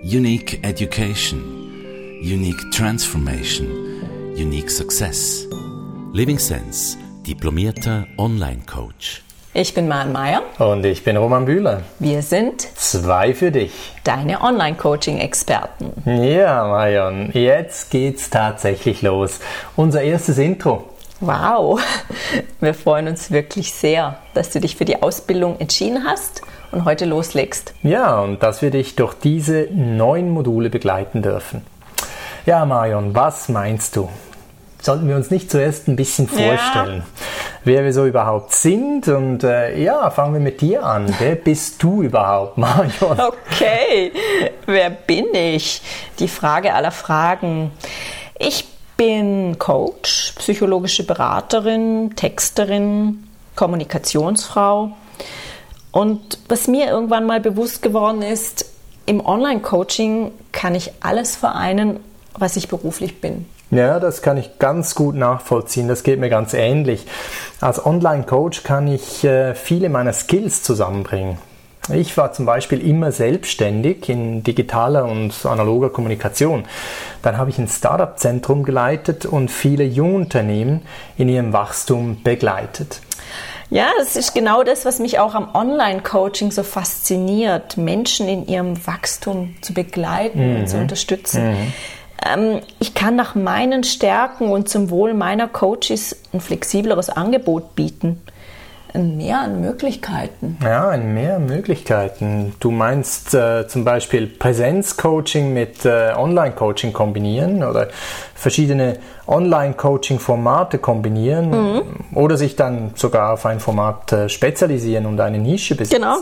Unique Education, Unique Transformation, Unique Success. Living Sense, diplomierter Online-Coach. Ich bin Maren Meier. Und ich bin Roman Bühler. Wir sind zwei für dich. Deine Online-Coaching-Experten. Ja, Marion, jetzt geht's tatsächlich los. Unser erstes Intro. Wow, wir freuen uns wirklich sehr, dass du dich für die Ausbildung entschieden hast und heute loslegst. Ja, und dass wir dich durch diese 9 Module begleiten dürfen. Ja, Marion, was meinst du? Sollten wir uns nicht zuerst ein bisschen vorstellen, wer wir so überhaupt sind? Und fangen wir mit dir an. Wer bist du überhaupt, Marion? Okay, wer bin ich? Die Frage aller Fragen. Ich bin Coach, psychologische Beraterin, Texterin, Kommunikationsfrau. Und was mir irgendwann mal bewusst geworden ist, im Online-Coaching kann ich alles vereinen, was ich beruflich bin. Ja, das kann ich ganz gut nachvollziehen. Das geht mir ganz ähnlich. Als Online-Coach kann ich viele meiner Skills zusammenbringen. Ich war zum Beispiel immer selbstständig in digitaler und analoger Kommunikation. Dann habe ich ein Startup-Zentrum geleitet und viele Jungunternehmen in ihrem Wachstum begleitet. Ja, das ist genau das, was mich auch am Online-Coaching so fasziniert, Menschen in ihrem Wachstum zu begleiten und zu unterstützen. Ich kann nach meinen Stärken und zum Wohl meiner Coaches ein flexibleres Angebot bieten. Ein Mehr an Möglichkeiten. Ja, ein Mehr an Möglichkeiten. Du meinst zum Beispiel Präsenz-Coaching mit Online-Coaching kombinieren oder verschiedene Online-Coaching-Formate kombinieren oder sich dann sogar auf ein Format spezialisieren und eine Nische besitzen. Genau.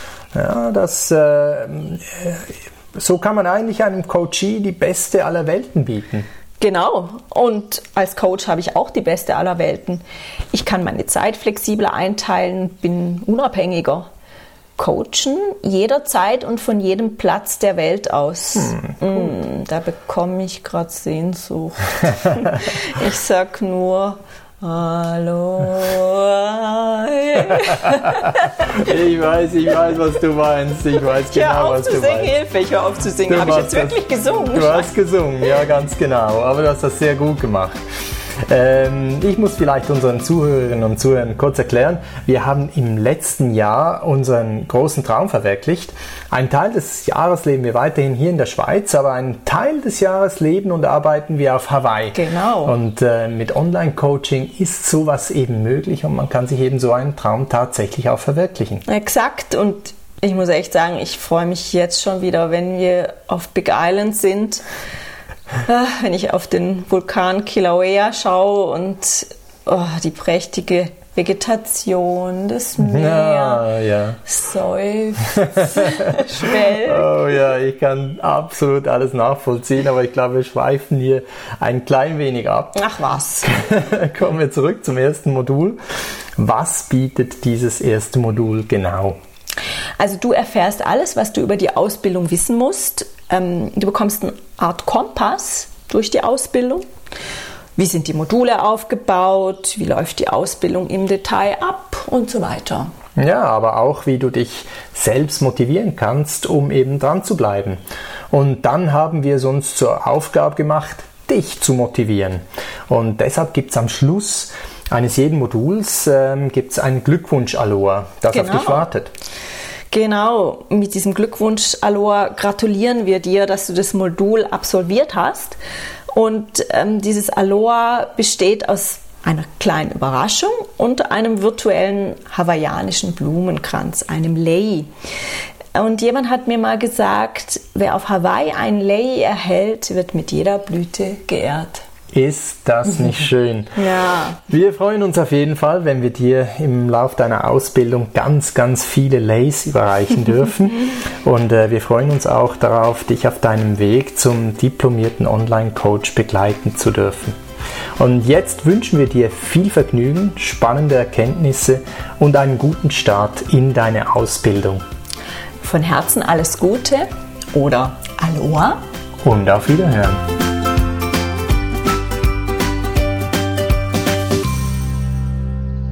Ja, so kann man eigentlich einem Coachee die beste aller Welten bieten. Genau. Und als Coach habe ich auch die beste aller Welten. Ich kann meine Zeit flexibler einteilen, bin unabhängiger. Coachen jederzeit und von jedem Platz der Welt aus. Da bekomme ich gerade Sehnsucht. Ich sag nur Hallo. Ich weiß, was du meinst. Ich weiß genau, was du meinst. Hilfe, ich höre auf zu singen. Habe ich jetzt wirklich gesungen? Du hast gesungen, ja, ganz genau. Aber du hast das sehr gut gemacht. Ich muss vielleicht unseren Zuhörerinnen und Zuhörern kurz erklären, wir haben im letzten Jahr unseren großen Traum verwirklicht. Einen Teil des Jahres leben wir weiterhin hier in der Schweiz, aber einen Teil des Jahres leben und arbeiten wir auf Hawaii. Genau. Und mit Online-Coaching ist sowas eben möglich und man kann sich eben so einen Traum tatsächlich auch verwirklichen. Exakt, und ich muss echt sagen, ich freue mich jetzt schon wieder, wenn wir auf Big Island sind. Wenn ich auf den Vulkan Kilauea schaue und die prächtige Vegetation, das Meer, seufzt, schwelgt. Oh ja, ich kann absolut alles nachvollziehen, aber ich glaube, wir schweifen hier ein klein wenig ab. Ach was. Kommen wir zurück zum ersten Modul. Was bietet dieses erste Modul genau? Also du erfährst alles, was du über die Ausbildung wissen musst. Du bekommst eine Art Kompass durch die Ausbildung. Wie sind die Module aufgebaut? Wie läuft die Ausbildung im Detail ab? Und so weiter. Ja, aber auch, wie du dich selbst motivieren kannst, um eben dran zu bleiben. Und dann haben wir es uns zur Aufgabe gemacht, dich zu motivieren. Und deshalb gibt es am Schluss eines jeden Moduls gibt's einen Glückwunsch-Aloha, das auf dich wartet. Genau, mit diesem Glückwunsch-Aloha gratulieren wir dir, dass du das Modul absolviert hast. Und dieses Aloha besteht aus einer kleinen Überraschung und einem virtuellen hawaiianischen Blumenkranz, einem Lei. Und jemand hat mir mal gesagt, wer auf Hawaii einen Lei erhält, wird mit jeder Blüte geehrt. Ist das nicht schön? Ja. Wir freuen uns auf jeden Fall, wenn wir dir im Lauf deiner Ausbildung ganz, ganz viele Leis überreichen dürfen. Und wir freuen uns auch darauf, dich auf deinem Weg zum diplomierten Online-Coach begleiten zu dürfen. Und jetzt wünschen wir dir viel Vergnügen, spannende Erkenntnisse und einen guten Start in deine Ausbildung. Von Herzen alles Gute oder Aloha und auf Wiederhören.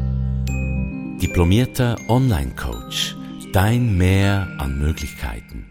Diplomierter Online-Coach. Dein Mehr an Möglichkeiten.